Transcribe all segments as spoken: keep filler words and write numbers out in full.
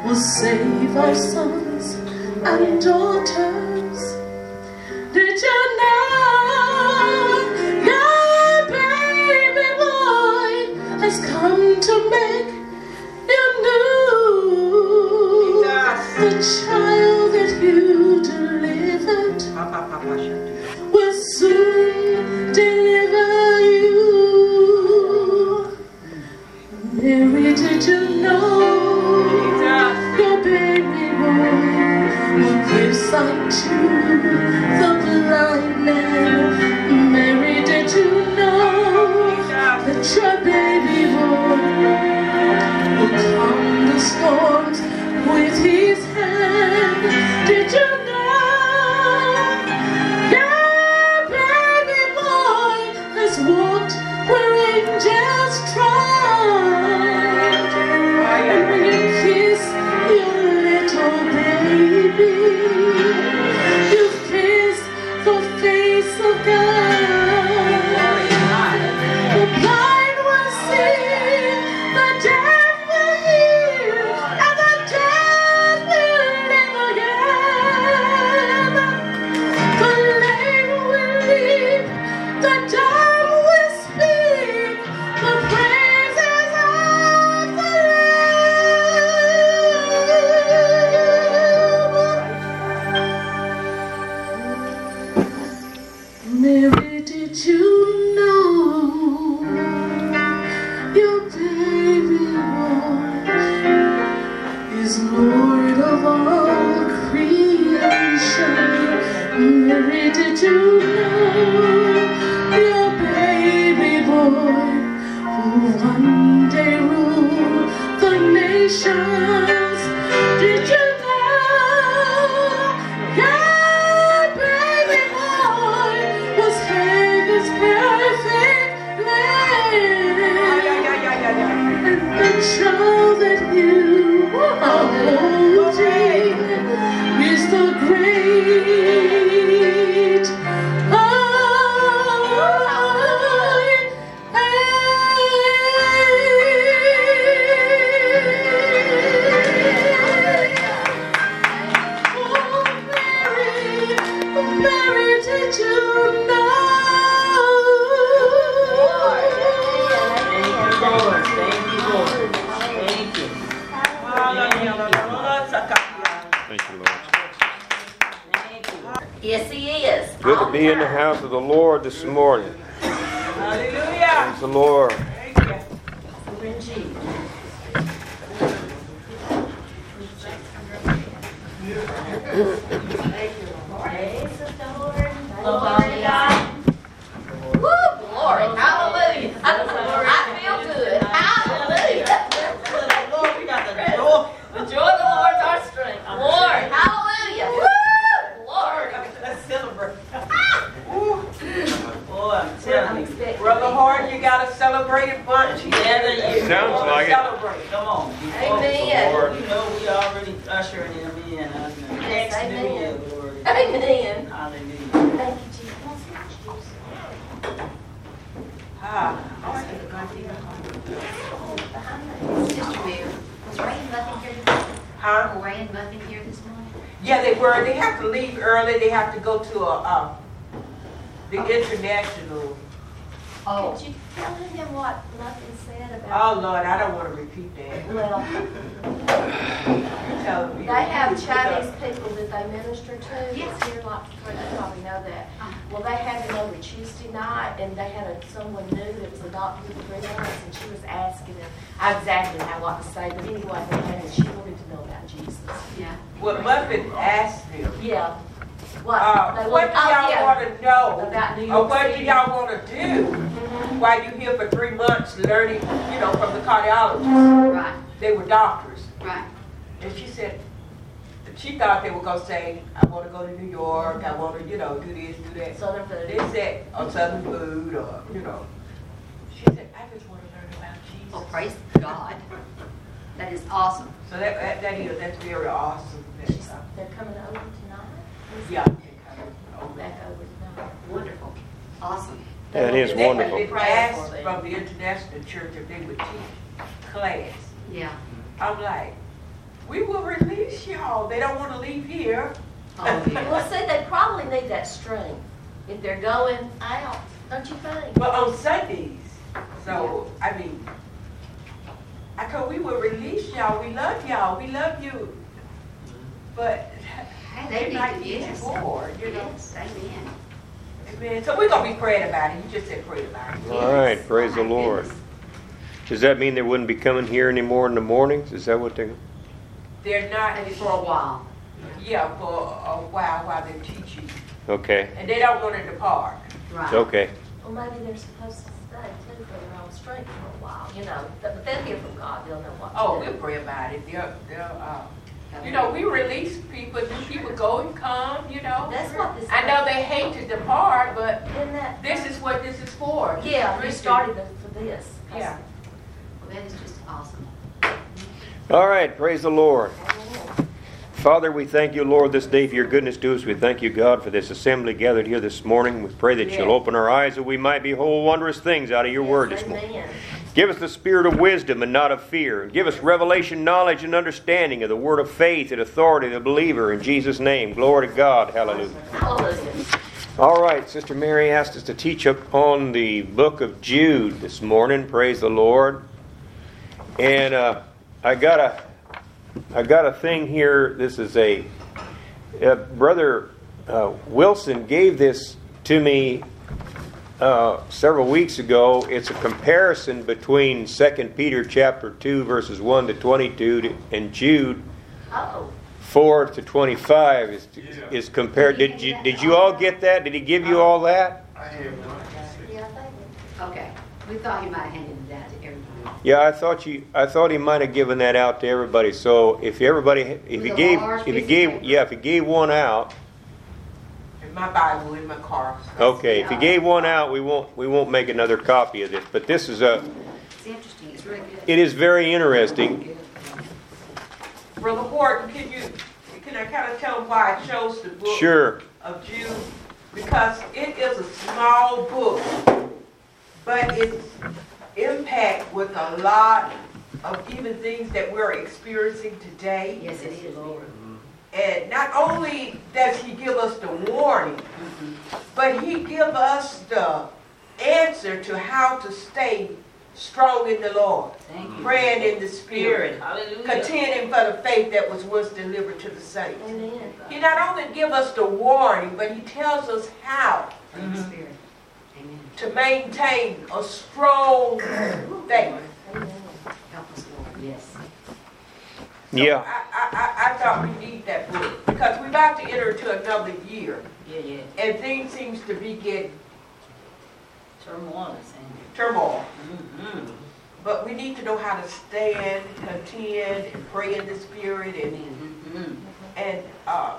will save our sons and daughters. Did you know your baby boy has come to make you new? The child that you delivered will soon deliver you. Mary, did you know your baby boy will give sight to the blind man? Mary, did you know that your baby boy will calm the storms with his hand? Did you know your baby boy has walked where angels trod? And when you kiss your little baby, you've kissed the face of God. The blind will see, the deaf will hear, and the dead will live again. The lame will leap, the dumb will speak, the praises of the Lamb. Mary, did you know your baby boy is Lord of all creation? Mary, did you know your baby boy will one day rule the nations? Did you know your baby boy was heaven's perfect man? And the child that you are holding is the great I am. Oh, Mary, Mary, did you know? Thank you, Lord. Yes, he is. Good to be in the house of the Lord this morning. Hallelujah. Praise the Lord. Thank you. Woo, glory. Hallelujah. I feel good. Hallelujah. Lord, we got the joy. The joy of the Lord is our strength. Lord, hallelujah. Woo, glory. Let's celebrate. Woo. Boy, I'm telling you. Brother Hart, you got a celebrated bunch. Yeah, you. Sounds like it. Celebrate. Come on. Amen. Lord, you know we already ushering him in. Uh, Yes, next New Year, amen. Lord. Amen. Hallelujah. Thank you, Jesus. Ah. Sister Bear, was Ray and Buffy here this morning? Huh? Were Ray and Buffy here this morning? Yeah, they were. They have to leave early. They have to go to a, uh, the international. Oh, Could you tell him what Muffin said about? Oh, Lord, I don't want to repeat that. Well, Tell me. they have Chinese people that they minister to. Yes. It's here, like, you probably know that. Well, they had it over Tuesday night, and they had a, someone new that was adopted for three months, and she was asking them exactly how what to say. But anyway, they had it. She wanted to know about Jesus. yeah. Well, Muffin asked them. Yeah. What? Uh, they what do want- oh, y'all yeah. want to know? About New Or York what do City. y'all want to do Mhm. while you here for three months learning, you know, from the cardiologist? Right, They were doctors. right. And she said, she thought they were going to say, I want to go to New York, I want to, you know, do this, do that. Southern food. They said, or Southern food, or, you know. She said, I just want to learn about Jesus. Oh, praise God. That is awesome. So that, that, that is, that's very awesome. That's, uh, They're coming over tonight. yeah. they kind of over Back over tonight. Wonderful. Awesome. That is They wonderful. had been asked from the international church if they would teach class. Yeah. I'm like, We will release y'all. They don't want to leave here. Oh, yeah. Well, see, they probably need that strength if they're going out, don't you think? But on Sundays, so, I mean, I told we will release y'all. We love y'all. We love you. But Hey, they they might need to, get yes. you bored, you know. Yes, amen. Amen. So we're going to be praying about it. You just said pray about it. All right, praise the Oh, my Lord. goodness. Does that mean they wouldn't be coming here anymore in the mornings? Is that what they're... They're not, Maybe for a while. yeah, for a while while they're teaching. Okay, And they don't want to depart. Right. okay. Well, maybe they're supposed to stay too for their own strength for a while, you know. But they'll hear from God, they'll know what to Oh, do. we'll pray about it. They're, they're, uh, you know, we release people. New people go and come, you know. That's what this. I know they hate to depart, but Isn't that? this is what this is for. Yeah, we started it for this. Yeah. Well, that is just awesome. All right, praise the Lord. Amen. Father, we thank you, Lord, this day for your goodness to us. We thank you, God, for this assembly gathered here this morning. We pray that Yes. you'll open our eyes that we might behold wondrous things out of your word this morning. Amen. Give us the spirit of wisdom and not of fear. And give us revelation, knowledge, and understanding of the word of faith and authority of the believer. In Jesus' name, glory to God. Hallelujah. Hallelujah. All right, Sister Mary asked us to teach up on the book of Jude this morning. Praise the Lord. And uh, I got a, I got a thing here. This is a, uh, Brother uh, Wilson gave this to me uh, several weeks ago. It's a comparison between Second Peter chapter two, verses one to twenty-two, and Jude Oh. four to twenty-five is is compared. Did you did you all get that? Did he give you all that? Yeah, I think. Okay. We thought you might have handed that to everybody. Yeah, I thought you. I thought he might have given that out to everybody. So if everybody, if he With a gave, large if he piece of gave, paper. yeah, if he gave one out, In my Bible, in my car. So. okay. If he gave one out, we won't we won't make another copy of this. But this is a. It's interesting. It's really good. It is very interesting. Good. Brother Horton, can you, can I kind of tell them why I chose the book Sure. of Jude? Because it is a small book, but its impact with a lot of even things that we're experiencing today. Yes, it is, Lord. And not only does he give us the warning, but he give us the answer to how to stay strong in the Lord, Thank you. praying in the Spirit, Hallelujah. contending for the faith that was once delivered to the saints. Amen. He not only give us the warning, but he tells us how Thank you, Spirit. Amen. to maintain a strong faith. Amen. Help us, Lord. Yes. So Yeah. I, I, I, I thought we need that book because we're about to enter into another year, Yeah, yeah. and things seems to be getting Turmoil, Sandy. turmoil. Mm-hmm. But we need to know how to stand, contend, and pray in the Spirit, and Mm-hmm. and uh,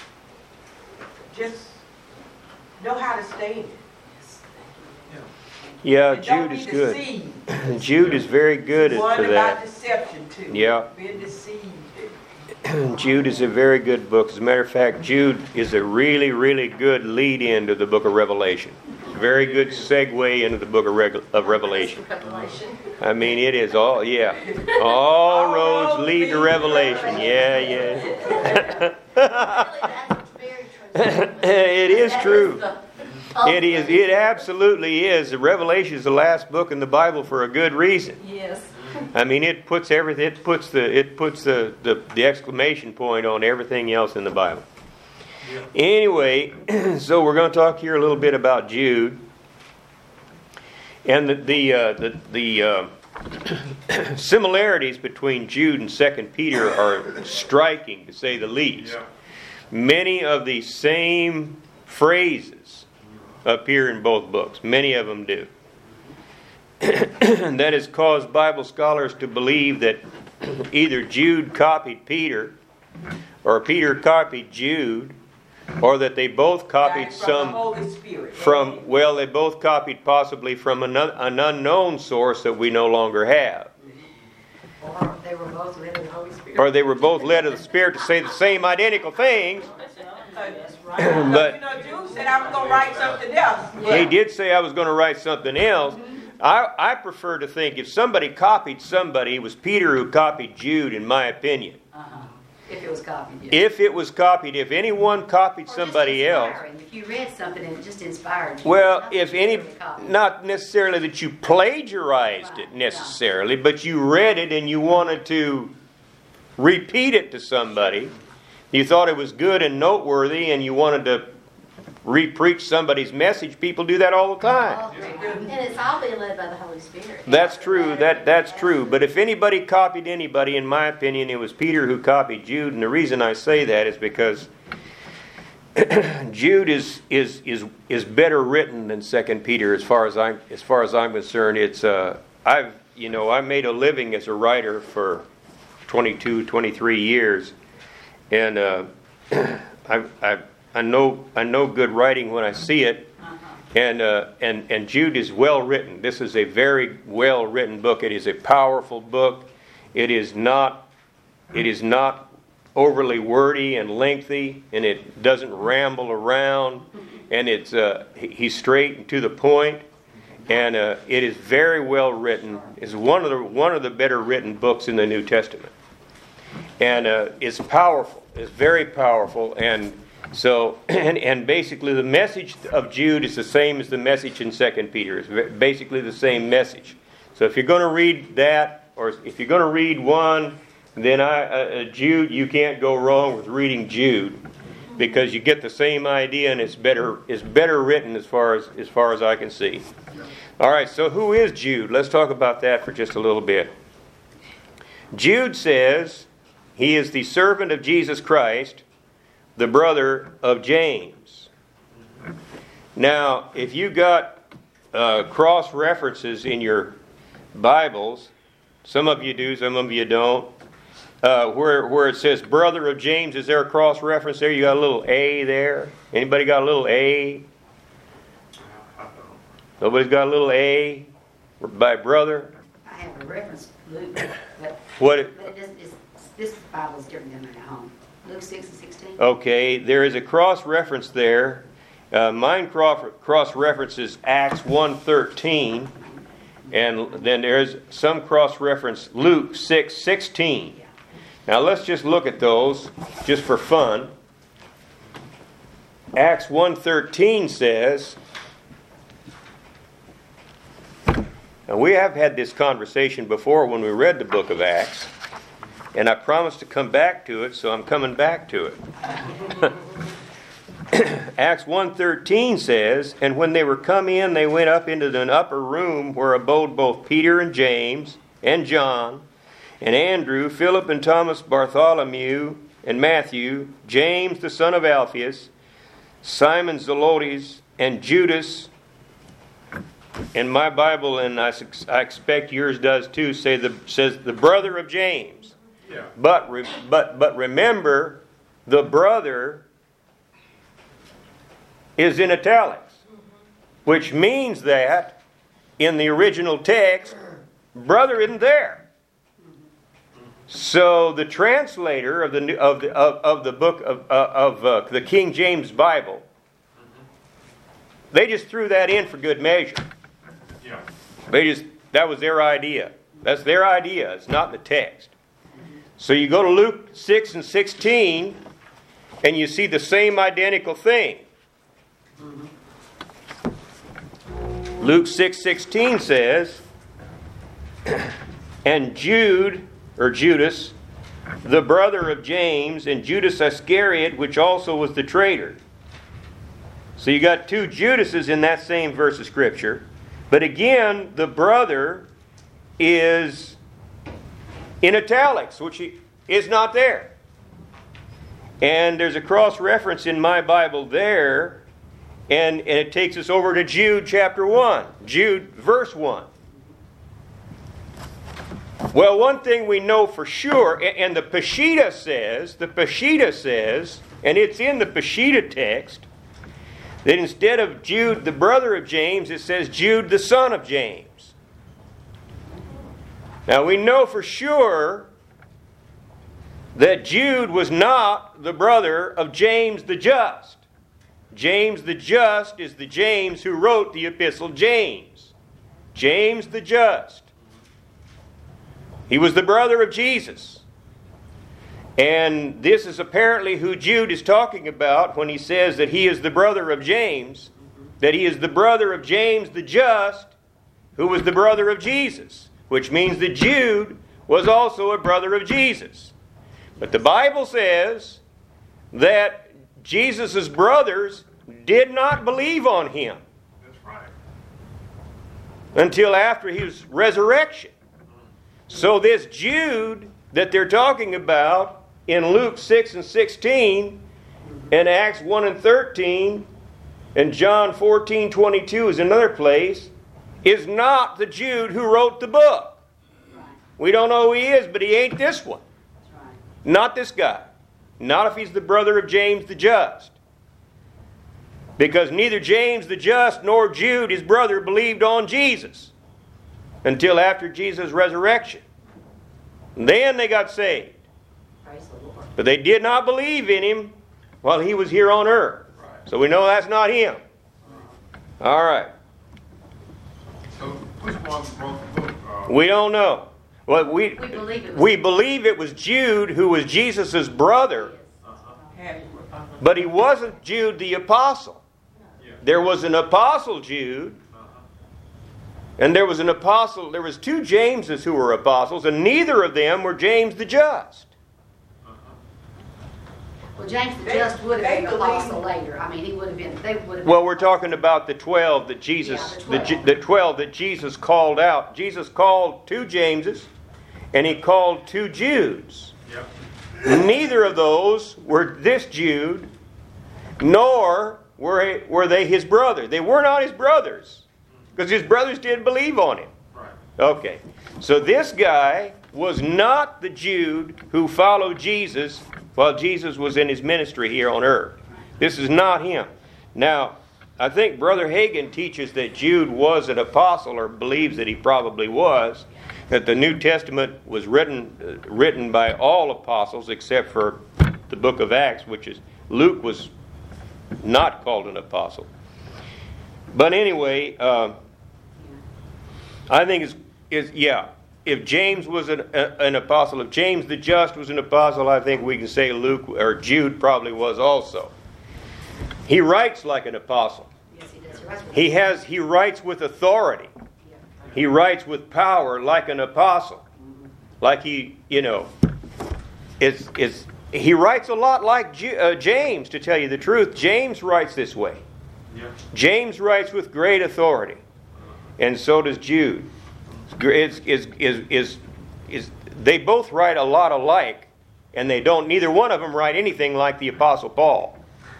just know how to stay in it. Yes. Thank Yeah, And don't Jude be is good. deceived. Jude is very good One for about that. deception too. Yeah. Being deceived. Jude is a very good book. As a matter of fact, Jude is a really, really good lead-in to the book of Revelation. It's a very good segue into the book of, Reg- of Revelation. Revelation. I mean, it is all, yeah. All roads lead to Revelation. Yeah, yeah. Really, that's very true. It is That true. the It is. It absolutely is. The Revelation is the last book in the Bible for a good reason. Yes. I mean, it puts everything. It puts the. It puts the the, the exclamation point on everything else in the Bible. Anyway, so we're going to talk here a little bit about Jude, and the the uh, the, the uh, similarities between Jude and Second Peter are striking, to say the least. Many of the same phrases appear in both books. Many of them do. That has caused Bible scholars to believe that either Jude copied Peter, or Peter copied Jude, or that they both copied Got it from some the Holy Spirit. from, well, they both copied possibly from an, un- an unknown source that we no longer have. Or they were both led in the Holy Spirit. Or they were both led of the Spirit to say the same identical things. But But you know, Jude said I was gonna write something else. he did say I was going to write something else. I, I prefer to think if somebody copied somebody, it was Peter who copied Jude, in my opinion. Uh-huh. If it was copied, yes. If it was copied, if anyone copied Or just somebody else, inspiring. If you read something and it just inspired you. well, not if that you any, really copied. not necessarily that you plagiarized it Right, necessarily, but you read it and you wanted to repeat it to somebody. You thought it was good and noteworthy and you wanted to re-preach somebody's message. People do that all the time. All three. And it's all being led by the Holy Spirit. That's true. That that's true. But if anybody copied anybody, in my opinion, it was Peter who copied Jude. And the reason I say that is because Jude is is is is better written than Second Peter, as far as I'm as far as I'm concerned. It's uh, I've you know I made a living as a writer for twenty-two, twenty-three years, and uh, I I I know I know good writing when I see it. And, uh, and and Jude is well written. This is a very well written book. It is a powerful book. It is not it is not overly wordy and lengthy, and it doesn't ramble around. And it's uh, he's straight and to the point. And uh, it is very well written. It's one of the one of the better written books in the New Testament. And uh, it's powerful. It's very powerful. And So, and, and basically the message of Jude is the same as the message in Second Peter. It's basically the same message. So if you're going to read that, or if you're going to read one, then I, uh, Jude, you can't go wrong with reading Jude, because you get the same idea, and it's better it's better written as far as as far as I can see. All right, so who is Jude? Let's talk about that for just a little bit. Jude says he is the servant of Jesus Christ, the brother of James. Now, if you got uh, cross references in your Bibles, some of you do, some of you don't, uh, where where it says brother of James, is there a cross reference there? You got a little A there? Anybody got a little A? Nobody's got a little A by brother? I have a reference, Luke, but, What? It, but it doesn't, it's, this Bible is different than at home. Luke six and sixteen. Okay, there is a cross reference there. Uh, mine cross references Acts one thirteen, and then there's some cross reference Luke six sixteen. Now let's just look at those just for fun. Acts one thirteen says, and we have had this conversation before when we read the book of Acts, and I promised to come back to it, so I'm coming back to it. Acts one thirteen says, and when they were come in, they went up into an upper room where abode both Peter and James and John and Andrew, Philip and Thomas, Bartholomew and Matthew, James the son of Alphaeus, Simon Zelotes, and Judas. And my Bible, and I, I expect yours does too, say the, says the brother of James. Yeah. But re, but but remember, the brother is in italics, which means that in the original text, brother isn't there. So the translator of the of the of, of the book of uh, of uh, the King James Bible, they just threw that in for good measure. Yeah. They just that was their idea. That's their idea. It's not in the text. So you go to Luke six and sixteen, and you see the same identical thing. Luke six sixteen says, and Jude, or Judas, the brother of James, and Judas Iscariot, which also was the traitor. So you got two Judases in that same verse of Scripture. But again, the brother is in italics, which is not there. And there's a cross-reference in my Bible there, and, and it takes us over to Jude chapter one. Jude verse one. Well, one thing we know for sure, and the Peshitta says, the Peshitta says, and it's in the Peshitta text, that instead of Jude, the brother of James, it says Jude, the son of James. Now we know for sure that Jude was not the brother of James the Just. James the Just is the James who wrote the epistle James. James the Just. He was the brother of Jesus. And this is apparently who Jude is talking about when he says that he is the brother of James, that he is the brother of James the just, who was the brother of Jesus, which means that Jude was also a brother of Jesus. But the Bible says that Jesus' brothers did not believe on him until after his resurrection. So this Jude that they're talking about in Luke six and sixteen, and Acts one and thirteen, and John fourteen twenty-two is another place, is not the Jude who wrote the book. We don't know who he is, but he ain't this one. Not this guy. Not if he's the brother of James the Just. Because neither James the Just nor Jude, his brother, believed on Jesus until after Jesus' resurrection. And then they got saved. But they did not believe in him while he was here on earth. So we know that's not him. All right. So which one wrote the book? Uh, We don't know. Well, we, We believe it was- we believe it was Jude, who was Jesus' brother, but he wasn't Jude the apostle. There was an apostle Jude, and there was an apostle, there was two Jameses who were apostles, and neither of them were James the Just. Well, James the They- Just would have they been an believe- apostle later. I mean, he would have been, they would have. Well, we're talking about the twelve that Jesus, Yeah, the the, Ju- twelve. the twelve that Jesus called out. Jesus called two Jameses, and he called two Judes. Yep. Neither of those were this Jude, nor were, were they his brother. They were not his brothers, because his brothers didn't believe on him. Right. Okay, so this guy was not the Jude who followed Jesus while Jesus was in his ministry here on earth. This is not him. Now, I think Brother Hagin teaches that Jude was an apostle, or believes that he probably was, that the New Testament was written uh, written by all apostles except for the book of Acts, which is Luke was not called an apostle. But anyway, uh, I think it's, it's yeah. If James was an, a, an apostle, if James the Just was an apostle, I think we can say Luke or Jude probably was also. He writes like an apostle. Yes, he does. He writes with- He has he writes with authority. He writes with power like an apostle. Like he, you know, it's it's he writes a lot like Ju- uh, James, to tell you the truth. James writes this way. Yep. James writes with great authority, and so does Jude. It's, is, is, is, is, they both write a lot alike, and they don't. Neither one of them write anything like the Apostle Paul.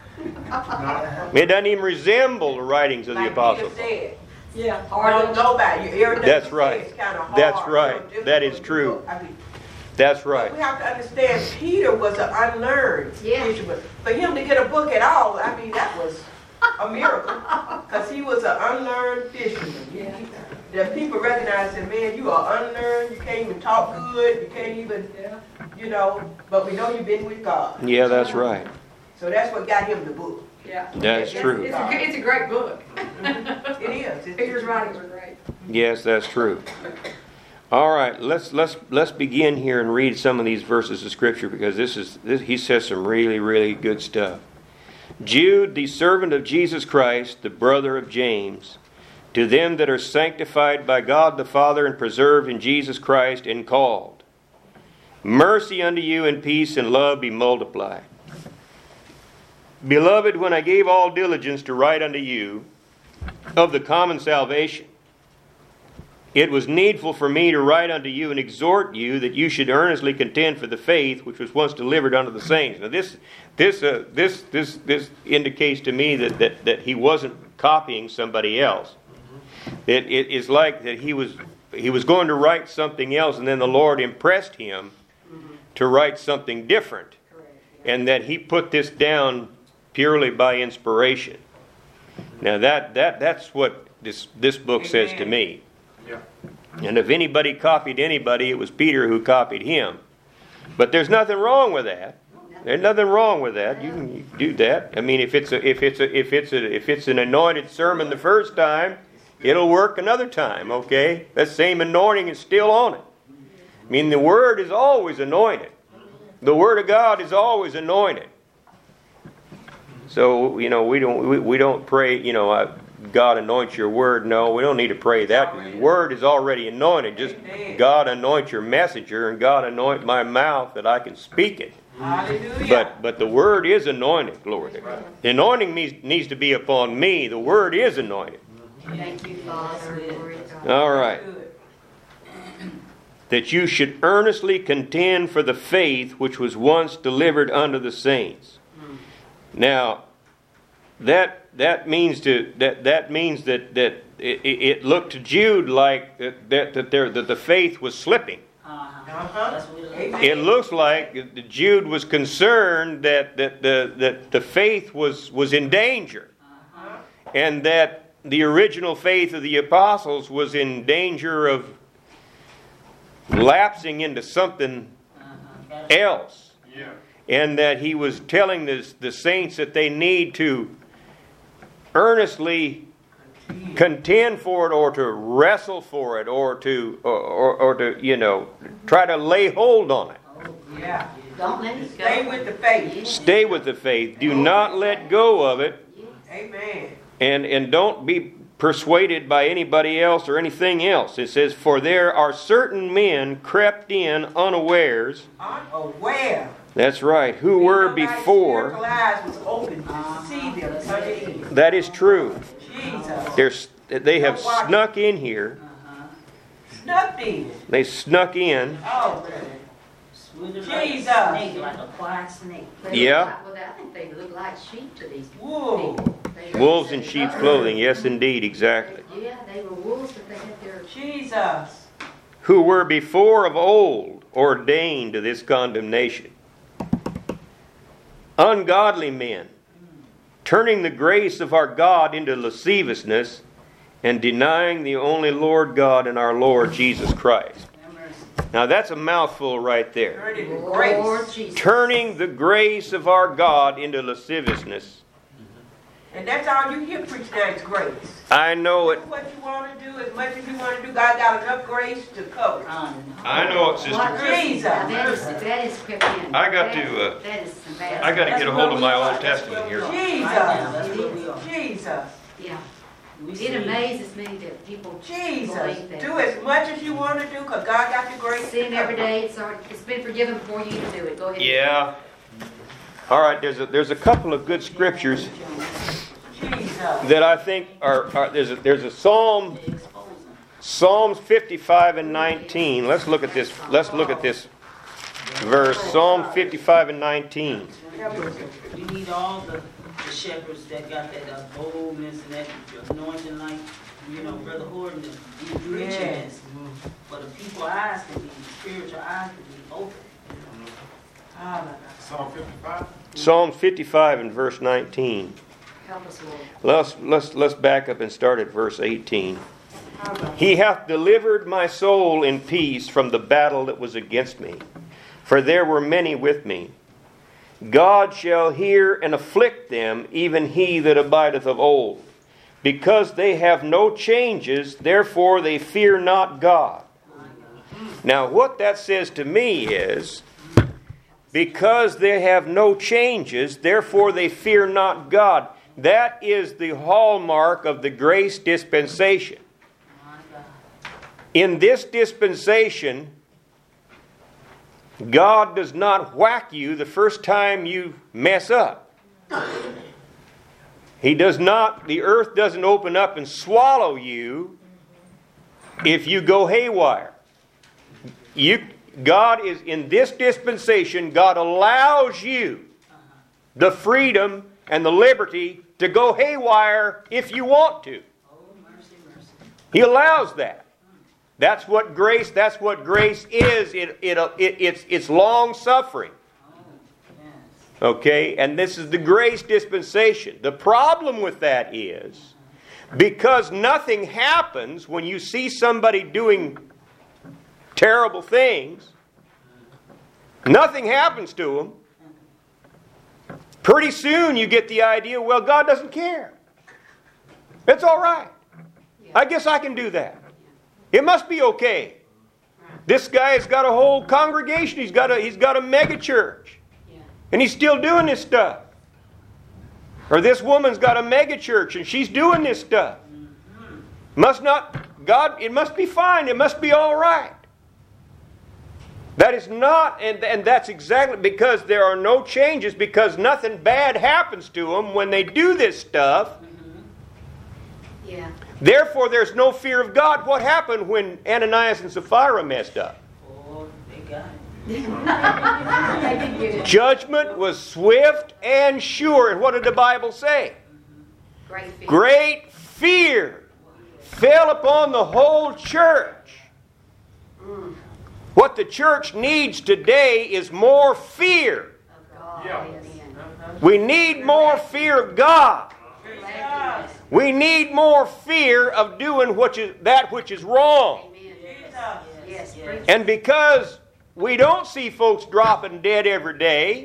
It doesn't even resemble the writings of the Like Apostle Peter Paul. said, Yeah. hard on nobody. You- everything That's you say right. is kinda hard, That's so right. difficult That is to true. look. I mean, That's right. But we have to understand Peter was an unlearned Yeah. fisherman. For him to get a book at all, I mean, that was a miracle. Because he was an unlearned fisherman. Yeah. The people recognized him, man, you are unlearned, you can't even talk good, you can't even, Yeah. you know, but we know you've been with God. Yeah, that's right. So that's what got him the book. Yeah. That's It's- true. It's a, good- it's a great book. It is. It's- Peter's writings are great. Yes, that's true. All right, let's let's let's begin here and read some of these verses of Scripture, because this is this, he says some really really good stuff. Jude, the servant of Jesus Christ, the brother of James, to them that are sanctified by God the Father and preserved in Jesus Christ and called, mercy unto you and peace and love be multiplied. Beloved, when I gave all diligence to write unto you of the common salvation, it was needful for me to write unto you and exhort you that you should earnestly contend for the faith which was once delivered unto the saints. Now this this uh, this this this indicates to me that, that, that he wasn't copying somebody else. It it is like that he was he was going to write something else, and then the Lord impressed him to write something different, and that he put this down purely by inspiration. Now that that that's what this this book says to me. Yeah. And if anybody copied anybody, it was Peter who copied him. But there's nothing wrong with that. There's nothing wrong with that. You can you can do that. I mean, if it's a if it's a if it's a if it's an anointed sermon the first time, it'll work another time. Okay, that same anointing is still on it. I mean, the word is always anointed. The Word of God is always anointed. So, you know, we don't we, we don't pray, you know, uh, God anoints your word. No, we don't need to pray that. The word is already anointed. Just God anoint your messenger and God anoint my mouth that I can speak it. Hallelujah. But but the word is anointed, glory to God. The anointing needs, needs to be upon me. The word is anointed. Thank you, Father. Glory to God. All right. That you should earnestly contend for the faith which was once delivered unto the saints. Now, that that means to that that means that that it, it looked to Jude like that that that, there, that the faith was slipping. Uh-huh. That's what it looks. It looks like Jude was concerned that that the that the faith was was in danger, Uh-huh. and that the original faith of the apostles was in danger of lapsing into something else. Yeah. And that he was telling the, the saints that they need to earnestly contend for it, or to wrestle for it, or to or, or, or to, you know, try to lay hold on it. Yeah. Don't let it go. Stay with the faith. Stay with the faith. Do not let go of it. Amen. And, and don't be persuaded by anybody else or anything else. It says, for there are certain men crept in unawares. Unaware. That's right. Who were before. Spiritual eyes was open to see them. Touch it. That is true. Jesus. They're, they have snuck in here. Snuck in. They snuck in. Oh, Jesus. Jesus. Snake, like a quiet snake. They Yeah. look like- Well, I think they look like sheep to these whoa. people. They- Wolves in sheep's clothing. Yes, indeed. Exactly. Yeah, they were wolves, but they had their... Jesus. Who were before of old ordained to this condemnation. Ungodly men, turning the grace of our God into lasciviousness, and denying the only Lord God and our Lord Jesus Christ. Now that's a mouthful right there. Turn it to Lord grace. Jesus. Turning the grace of our God into lasciviousness. And that's all you hear preach now is grace. I know it. Do what you want to do, as much as you want to do. God got enough grace to cover. I know it, sister. What Jesus. Now, that is, that is crept in. I got That- to, uh, That is some bad. I got to get a hold of my Old Testament here. Jesus. Jesus. Yeah. It amazes me that people Jesus. believe that. Do as much as you want to do because God got the grace. to Sin every cover. day. It's already, it's been forgiven before you even do it. Go ahead. Yeah. All right, there's a, there's a couple of good scriptures Jesus. that I think are, are there's a, there's a Psalm Psalms fifty-five and nineteen. Let's look at this. Let's look at this verse. Psalm fifty-five and nineteen. You need all the, the shepherds that got that uh, boldness and that anointing, like, you know, Brother Horton, to be preaching Yes. this. For the people eyes to be, spiritual eyes to be open. Psalm fifty-five. Psalm fifty-five and verse nineteen. Help us, Lord. Let's let's let's back up and start at verse eighteen. He hath delivered my soul in peace from the battle that was against me, for there were many with me. God shall hear and afflict them, even he that abideth of old. Because they have no changes, therefore they fear not God. Now what that says to me is, because they have no changes, therefore they fear not God. That is the hallmark of the grace dispensation. In this dispensation, God does not whack you the first time you mess up. He does not, the earth doesn't open up and swallow you if you go haywire. You, God is, in this dispensation, God allows you the freedom and the liberty to go haywire if you want to. He allows that. That's what grace, that's what grace is. It, it, it, it's, it's long suffering. Okay? And this is the grace dispensation. The problem with that is, because nothing happens when you see somebody doing terrible things, nothing happens to them, pretty soon you get the idea, well, God doesn't care. It's all right. I guess I can do that. It must be okay. This guy has got a whole congregation. He's got a, he's got a mega church. And he's still doing this stuff. Or this woman's got a mega church and she's doing this stuff. Must not, God, it must be fine. It must be all right. That is not, and, and that's exactly because there are no changes, because nothing bad happens to them when they do this stuff. Yeah. Therefore, there's no fear of God. What happened when Ananias and Sapphira messed up? Oh, they got it. They did get it. Judgment was swift and sure. And what did the Bible say? Great fear. Great fear fell upon the whole church. Mm. What the church needs today is more fear. Of God. Yeah. Amen. We need more fear of God. Glad to We need more fear of doing which is, that which is wrong. Amen. Yes, Yes. Preach. And because we don't see folks dropping dead every day,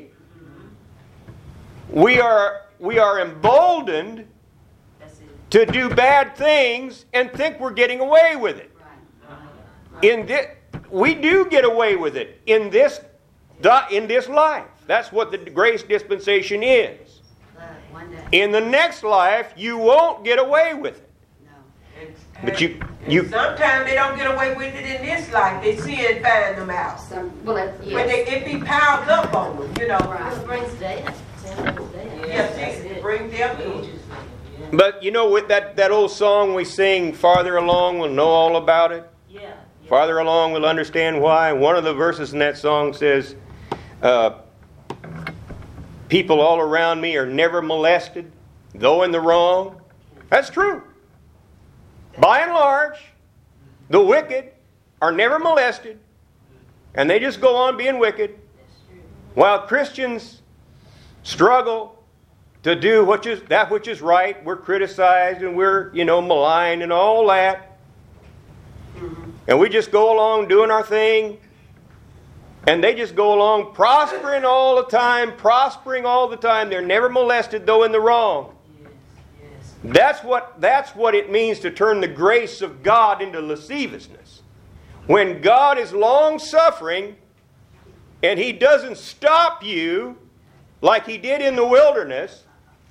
we are, we are emboldened That's it. to do bad things and think we're getting away with it. Right. In this, we do get away with it in this, in this life. That's what the grace dispensation is. But one day. In the next life, you won't get away with it. No. And- But you, and you, sometimes they don't get away with it in this life. They sin find them out. Some, well, it, But yes. they, it be piled up on them, you know. Right. It brings death. Sin brings death. Yes, That's it it. bring them to it. but you know, with that, that old song we sing, farther along, we'll know all about it. Yeah. yeah. Farther along, we'll understand why. One of the verses in that song says, uh, people all around me are never molested, though in the wrong. That's true. By and large, the wicked are never molested, and they just go on being wicked, while Christians struggle to do what is, that which is right. We're criticized and we're, you know, maligned and all that. And we just go along doing our thing. And they just go along prospering all the time, prospering all the time. They're never molested, though in the wrong. Yes, yes. That's what, that's what it means to turn the grace of God into lasciviousness. When God is long-suffering and He doesn't stop you like He did in the wilderness,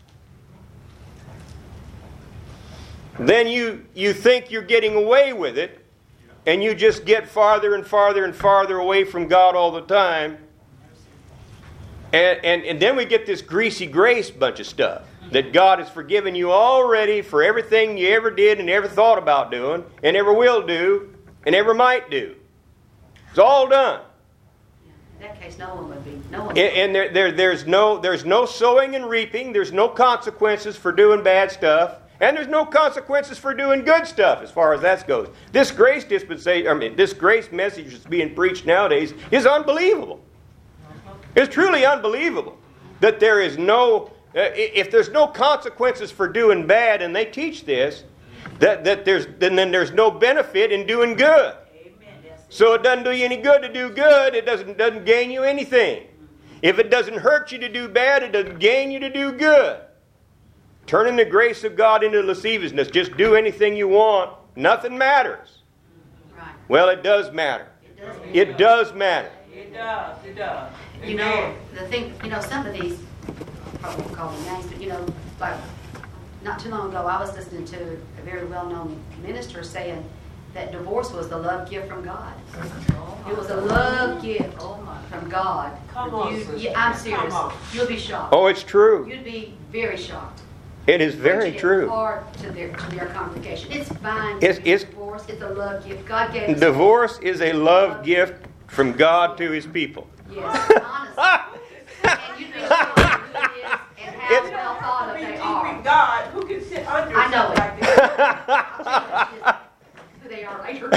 then you, you think you're getting away with it, and you just get farther and farther and farther away from God all the time. And, and, and then we get this greasy grace bunch of stuff. That God has forgiven you already for everything you ever did and ever thought about doing, and ever will do, and ever might do. It's all done. In that case, no one would be. No one. And, and there, there, there's, no, there's no sowing and reaping. There's no consequences for doing bad stuff. And there's no consequences for doing good stuff as far as that goes. This grace dispensation, I mean, this grace message that's being preached nowadays is unbelievable. It's truly unbelievable that there is no, uh, if there's no consequences for doing bad, and they teach this, that, that there's then, then there's no benefit in doing good. Amen. That's it. So it doesn't do you any good to do good. It doesn't doesn't gain you anything. If it doesn't hurt you to do bad, it doesn't gain you to do good. Turning the grace of God into lasciviousness. Just do anything you want. Nothing matters. Right. Well, it does matter. It does. It does matter. It does, it does. You know, the thing, you know, some of these, I probably won't call them names, but you know, like, not too long ago, I was listening to a very well-known minister saying that divorce was the love gift from God. It was a love gift from God. Come on, You- sister. yeah, I'm Come serious. on. You'll be shocked. Oh, it's true. You'd be very shocked. It is very Preaching it true. hard to their, to their congregation. It's fine. It's- it's- divorce. It's a love gift. God gave us. Divorce is a love gift from God to His people. Yes, honestly. And you'd be shocked who it is and how It's- well thought of We they keep are. in God, who can sit under I know something it. like that? I'll tell you just who they are later.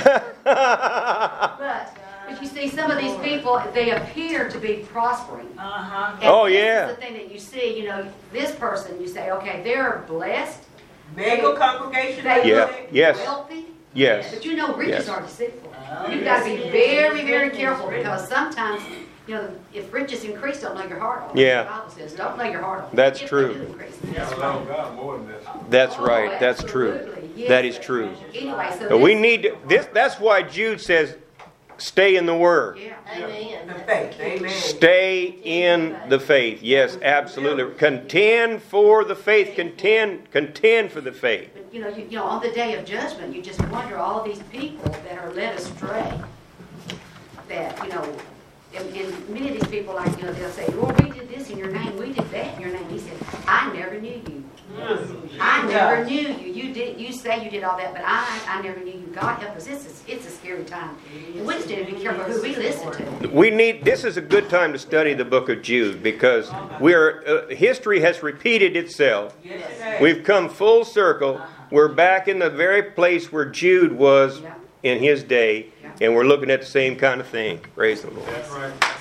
But, but you see, some of these people, they appear to be prospering. Uh-huh. And Oh, this yeah. is the thing that you see, you know, this person, you say, okay, they're blessed, Mega congregation. they Yeah. look Yes. wealthy. Yes. But you know, riches Yes. are deceitful. Oh, You've yes, got to be it is. very, very careful, because sometimes, you know, if riches increase, don't know your heart on. Yeah. The Bible says, don't know your heart on. That's If they true. do increase. Yeah, allow God more than this. That's Oh, right. That's true. absolutely. Yes. That is true. Anyway, so But we this- need to, this. That's why Jude says, Stay in the Word. Yeah. Amen. The faith, amen. Stay in the faith. Yes, absolutely. Contend for the faith. Contend, contend for the faith. But, you know, you, you know, on the day of judgment, you just wonder all these people that are led astray. That, you know, and, and many of these people, like, you know, they'll say, Lord, we did this in your name, we did that in your name. He said, I never knew you. I never knew you. You did. You say you did all that, but I, I never knew you. God help us. It's a, it's a scary time. And we just need to be careful who we listen to. We need. This is a good time to study the book of Jude because we're uh, history has repeated itself. Yes, it has. We've come full circle. We're back in the very place where Jude was Yeah. in his day, Yeah. and we're looking at the same kind of thing. Praise the Lord. That's right.